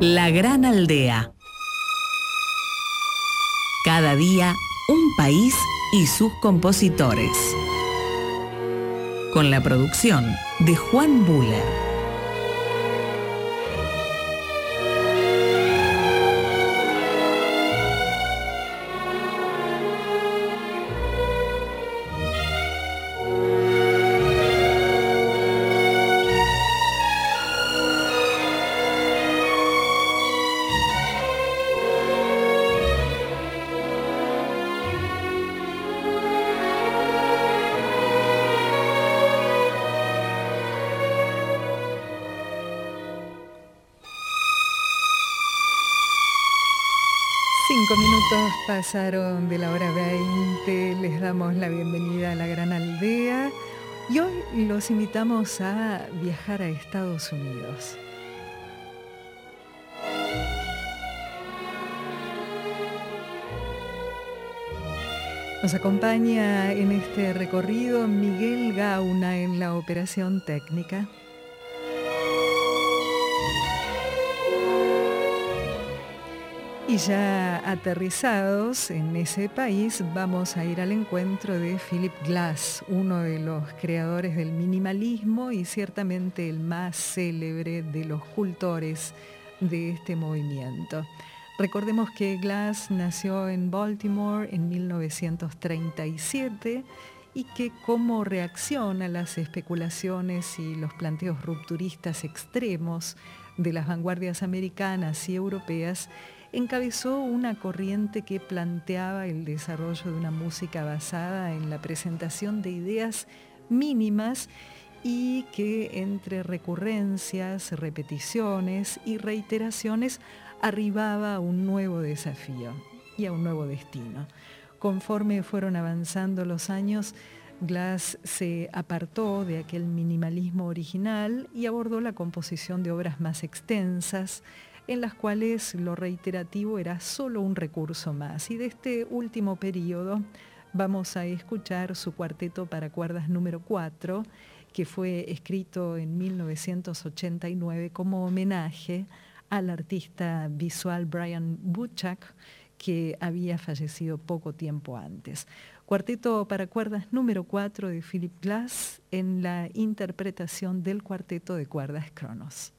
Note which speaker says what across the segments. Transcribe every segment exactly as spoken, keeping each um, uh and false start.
Speaker 1: La Gran Aldea. Cada día, un país y sus compositores. Con la producción de Juan Buller.
Speaker 2: Cinco minutos pasaron de la hora veinte, les damos la bienvenida a La Gran Aldea y hoy los invitamos a viajar a Estados Unidos. Nos acompaña en este recorrido Miguel Gauna en la operación técnica. Y ya aterrizados en ese país, vamos a ir al encuentro de Philip Glass, uno de los creadores del minimalismo y ciertamente el más célebre de los cultores de este movimiento. Recordemos que Glass nació en Baltimore en mil novecientos treinta y siete y que como reacción a las especulaciones y los planteos rupturistas extremos de las vanguardias americanas y europeas, encabezó una corriente que planteaba el desarrollo de una música basada en la presentación de ideas mínimas y que entre recurrencias, repeticiones y reiteraciones arribaba a un nuevo desafío y a un nuevo destino. Conforme fueron avanzando los años, Glass se apartó de aquel minimalismo original y abordó la composición de obras más extensas, en las cuales lo reiterativo era solo un recurso más. Y de este último periodo vamos a escuchar su cuarteto para cuerdas número cuatro, que fue escrito en mil novecientos ochenta y nueve como homenaje al artista visual Brian Buchak, que había fallecido poco tiempo antes. Cuarteto para cuerdas número cuatro de Philip Glass en la interpretación del cuarteto de cuerdas Kronos.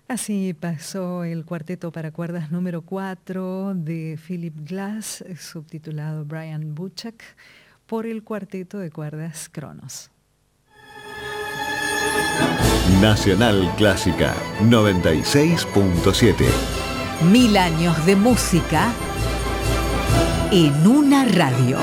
Speaker 2: Así pasó el cuarteto para cuerdas número cuatro de Philip Glass, subtitulado Brian Buchak, por el cuarteto de cuerdas Cronos.
Speaker 3: Nacional Clásica noventa y seis punto siete.
Speaker 1: Mil años de música en una radio.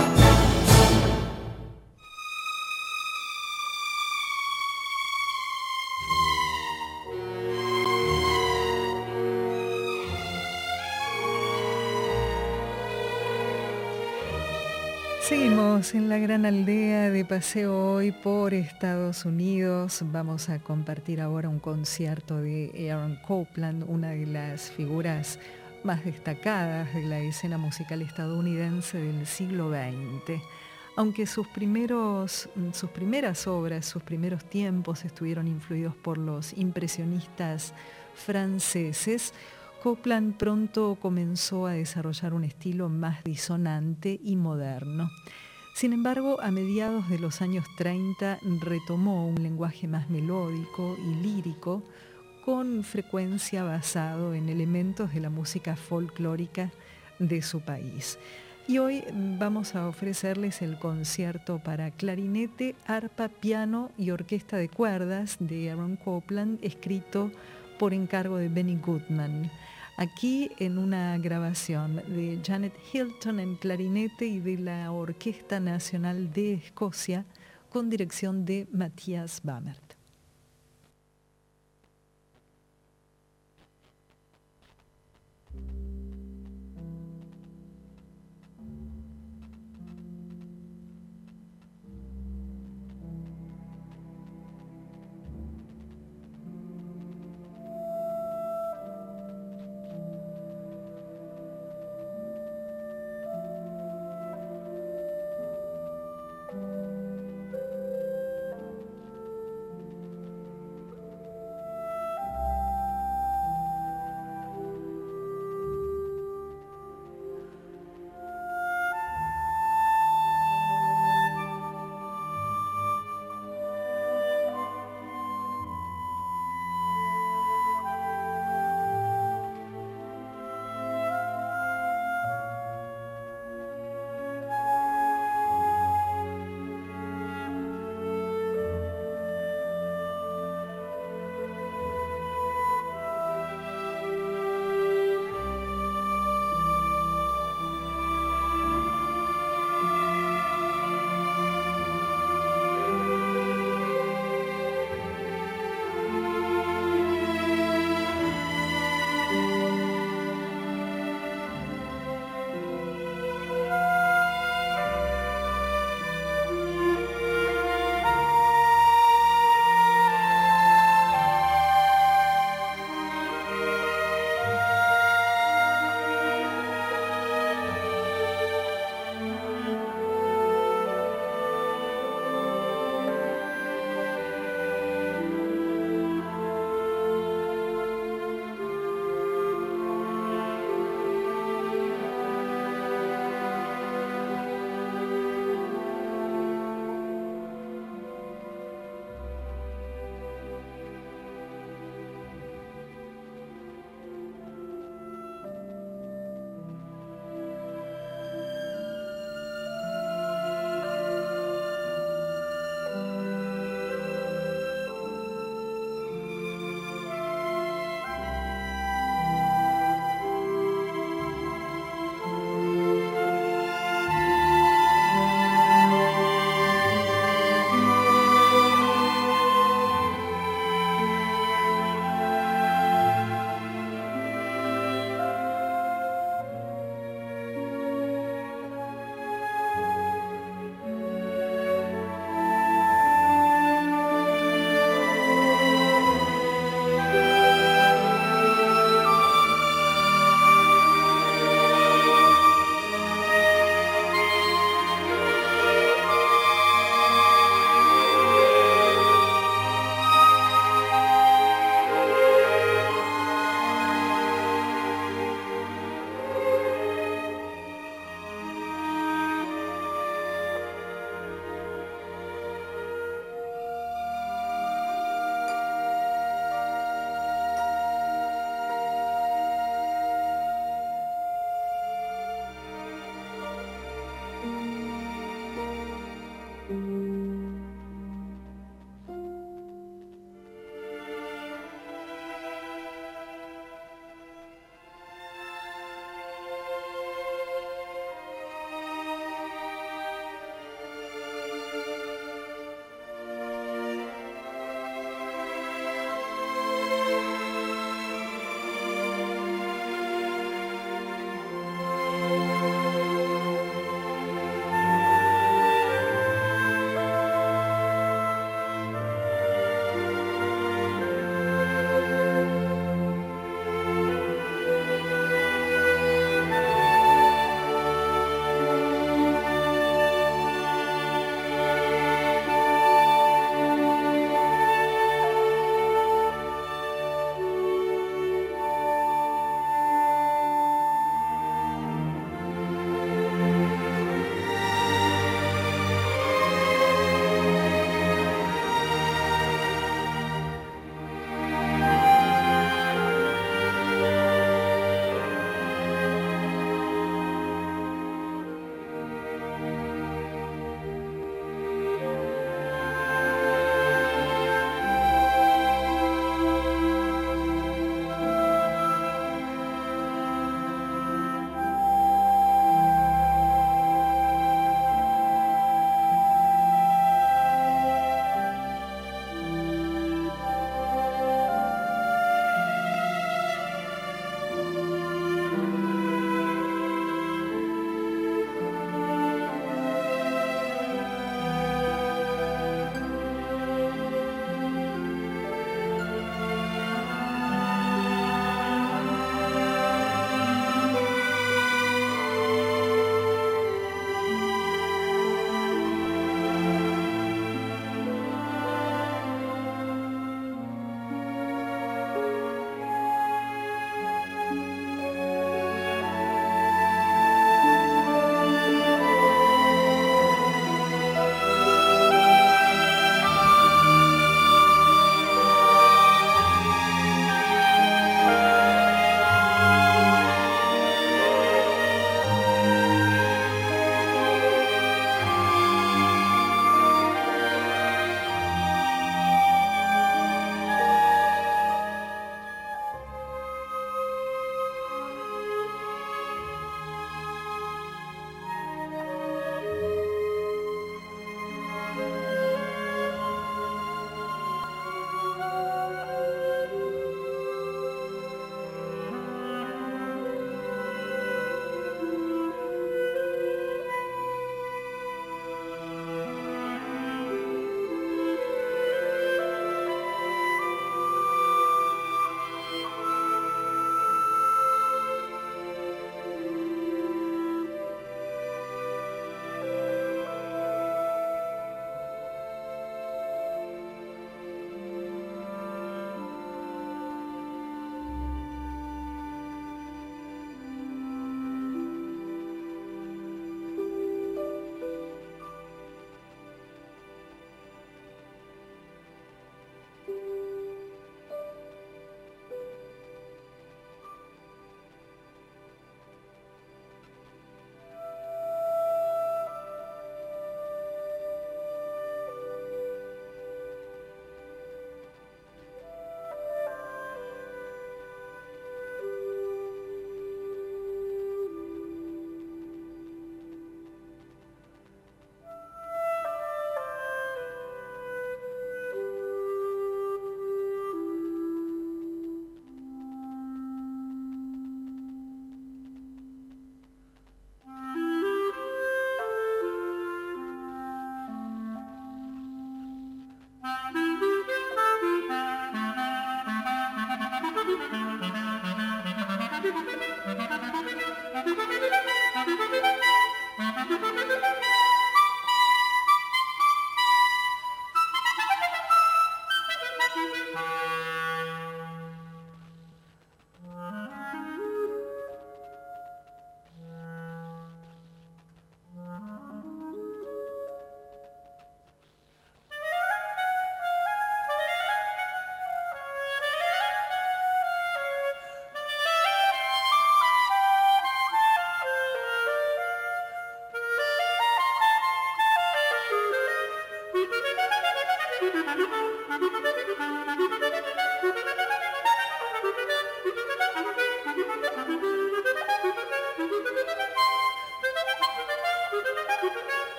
Speaker 2: Seguimos en la gran aldea de paseo hoy por Estados Unidos. Vamos a compartir ahora un concierto de Aaron Copland, una de las figuras más destacadas de la escena musical estadounidense del siglo veinte. Aunque sus, primeros, sus primeras obras, sus primeros tiempos estuvieron influidos por los impresionistas franceses, Copland pronto comenzó a desarrollar un estilo más disonante y moderno. Sin embargo, a mediados de los años treinta retomó un lenguaje más melódico y lírico, con frecuencia basado en elementos de la música folclórica de su país. Y hoy vamos a ofrecerles el concierto para clarinete, arpa, piano y orquesta de cuerdas de Aaron Copland, escrito por encargo de Benny Goodman. Aquí en una grabación de Janet Hilton en clarinete y de la Orquesta Nacional de Escocia con dirección de Matthias Bamert.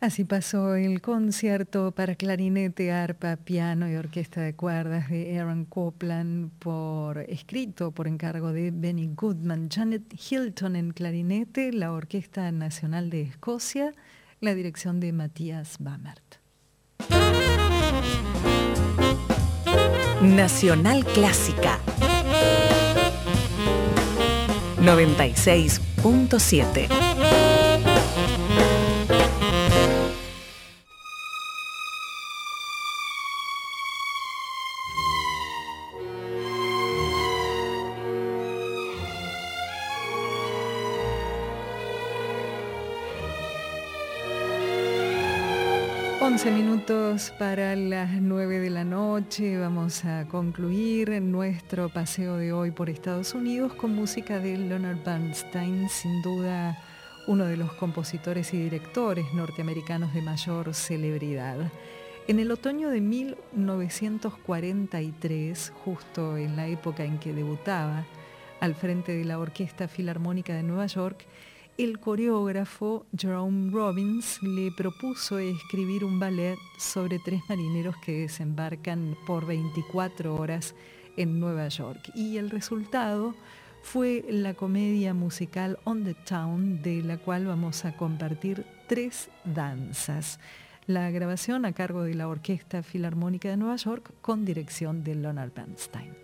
Speaker 2: Así pasó el concierto para clarinete, arpa, piano y orquesta de cuerdas de Aaron Copland, por, escrito por encargo de Benny Goodman, Janet Hilton en clarinete, la Orquesta Nacional de Escocia, la dirección de Matías Bamert.
Speaker 1: Nacional Clásica noventa y seis punto siete.
Speaker 2: once minutos para las nueve de la noche. Vamos a concluir nuestro paseo de hoy por Estados Unidos con música de Leonard Bernstein, sin duda uno de los compositores y directores norteamericanos de mayor celebridad. En el otoño de mil novecientos cuarenta y tres, justo en la época en que debutaba al frente de la Orquesta Filarmónica de Nueva York, el coreógrafo Jerome Robbins le propuso escribir un ballet sobre tres marineros que desembarcan por veinticuatro horas en Nueva York. Y el resultado fue la comedia musical On the Town, de la cual vamos a compartir tres danzas. La grabación a cargo de la Orquesta Filarmónica de Nueva York con dirección de Leonard Bernstein.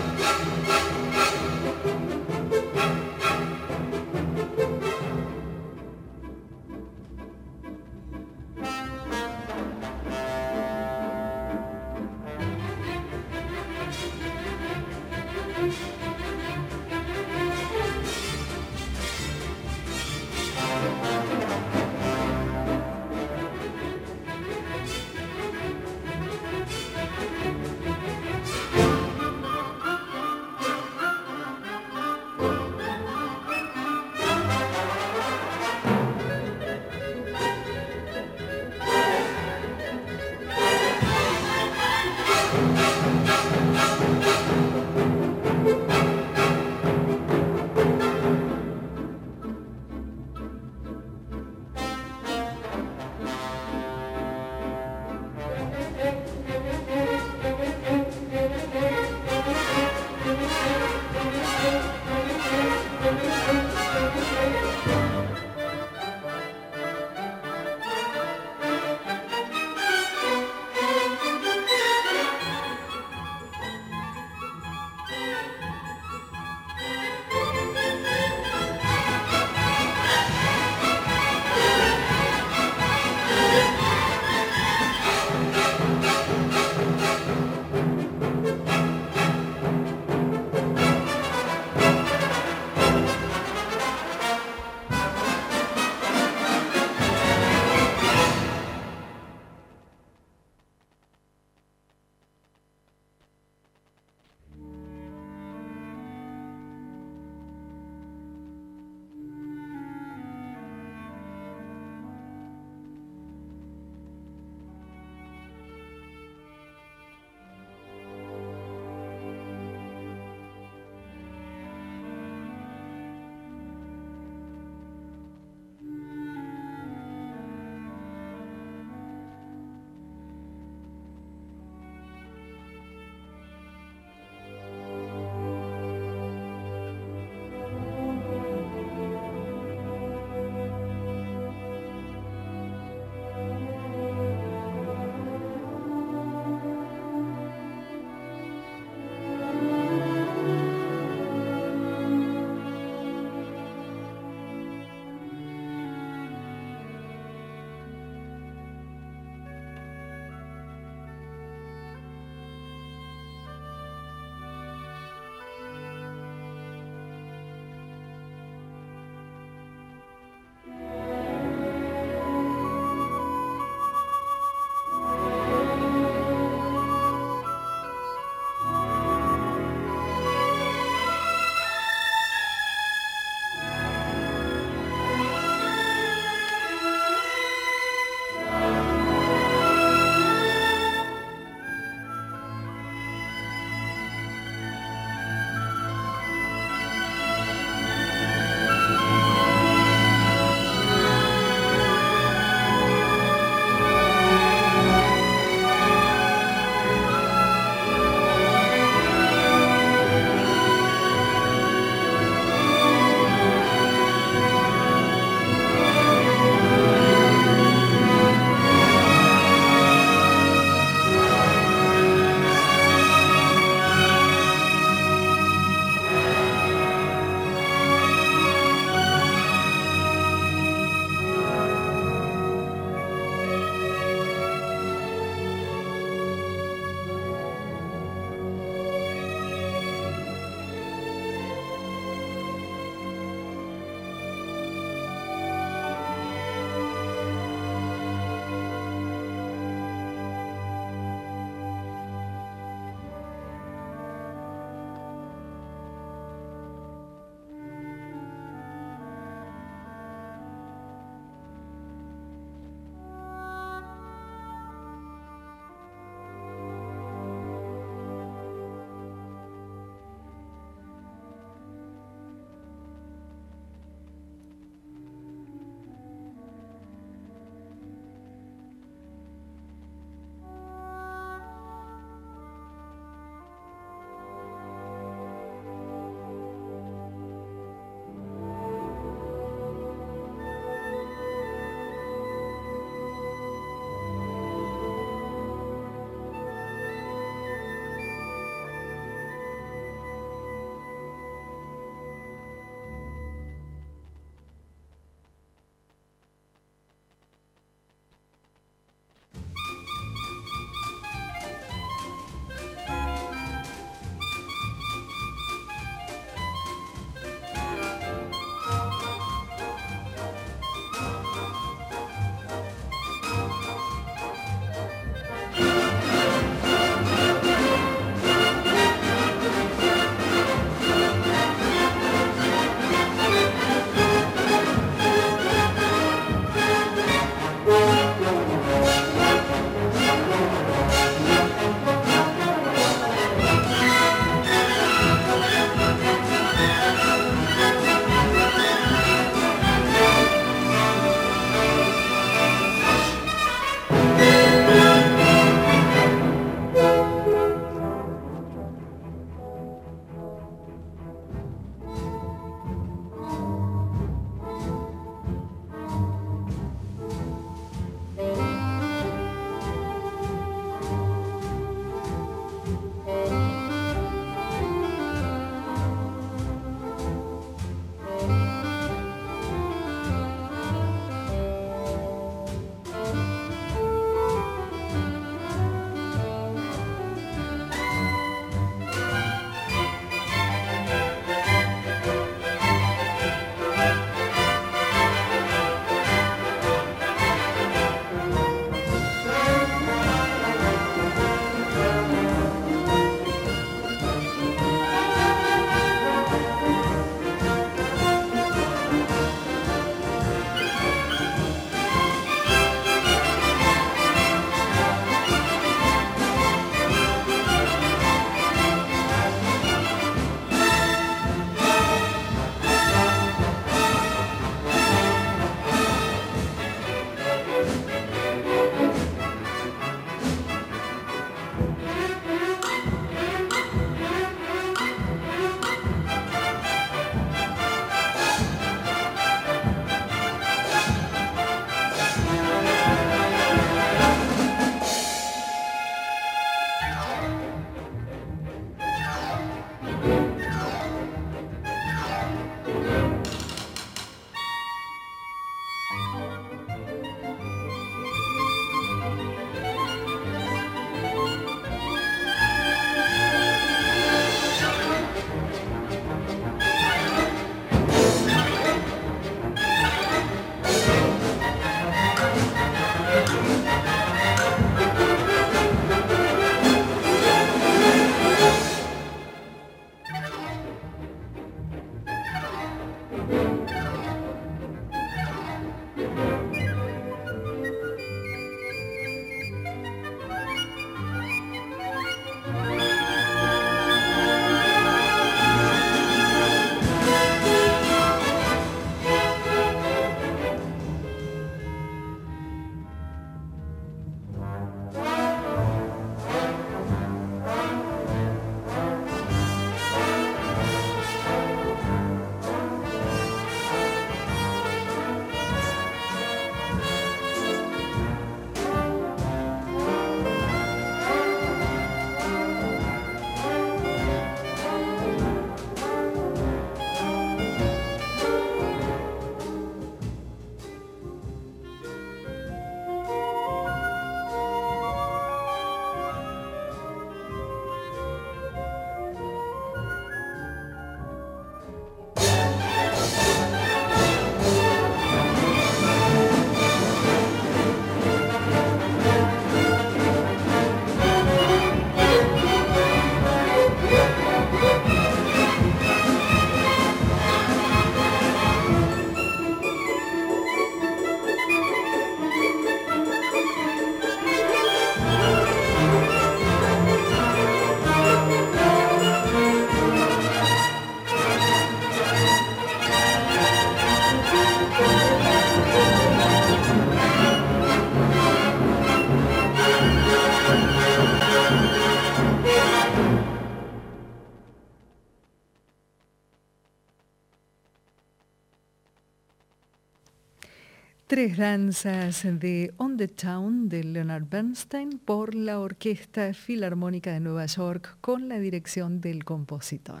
Speaker 2: Tres danzas de On the Town de Leonard Bernstein por la Orquesta Filarmónica de Nueva York con la dirección del compositor.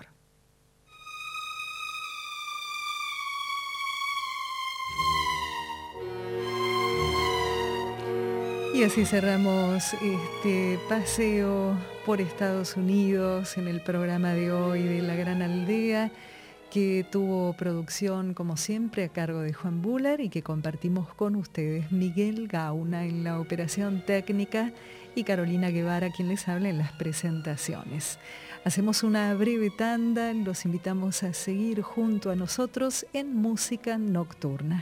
Speaker 2: Y así cerramos este paseo por Estados Unidos en el programa de hoy de La Gran Aldea, que tuvo producción, como siempre, a cargo de Juan Buller y que compartimos con ustedes Miguel Gauna en la operación técnica y Carolina Guevara, quien les habla en las presentaciones. Hacemos una breve tanda, los invitamos a seguir junto a nosotros en Música Nocturna.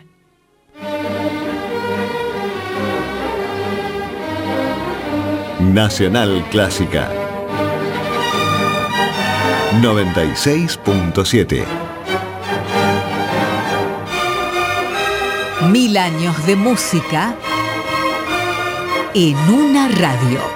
Speaker 3: Nacional Clásica noventa y seis punto siete.
Speaker 1: Mil años de música en una radio.